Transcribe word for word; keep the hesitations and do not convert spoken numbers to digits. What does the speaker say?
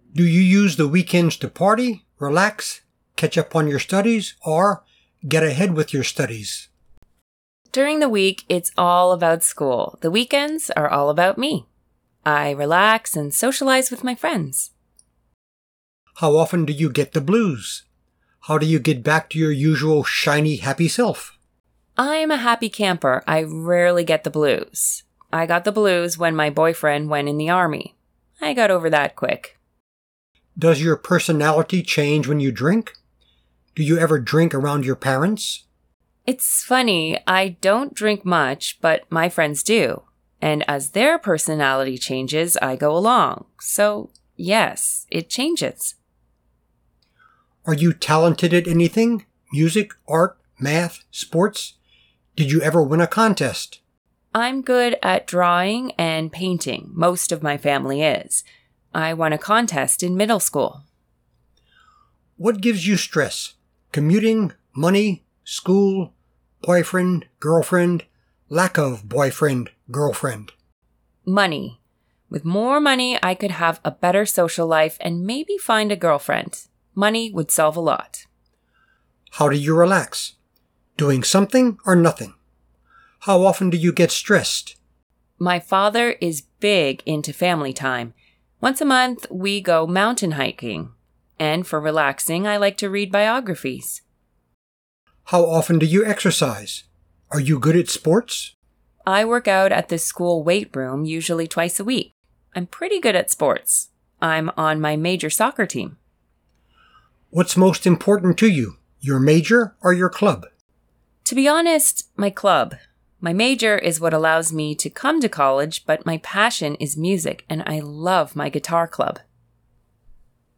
Do you use the weekends to party, relax, catch up on your studies, or get ahead with your studies? During the week, it's all about school. The weekends are all about me. I relax and socialize with my friends. How often do you get the blues? How do you get back to your usual shiny, happy self? I'm a happy camper. I rarely get the blues. I got the blues when my boyfriend went in the army. I got over that quick. Does your personality change when you drink? Do you ever drink around your parents? It's funny, I don't drink much, but my friends do. And as their personality changes, I go along. So, yes, it changes. Are you talented at anything? Music, art, math, sports? Did you ever win a contest? I'm good at drawing and painting. Most of my family is. I won a contest in middle school. What gives you stress? Commuting, money, school, boyfriend, girlfriend, lack of boyfriend, girlfriend? Money. With more money, I could have a better social life and maybe find a girlfriend. Money would solve a lot. How do you relax? Doing something or nothing? How often do you get stressed? My father is big into family time. Once a month, we go mountain hiking. And for relaxing, I like to read biographies. How often do you exercise? Are you good at sports? I work out at the school weight room usually twice a week. I'm pretty good at sports. I'm on my major soccer team. What's most important to you, your major or your club? To be honest, my club. My major is what allows me to come to college, but my passion is music, and I love my guitar club.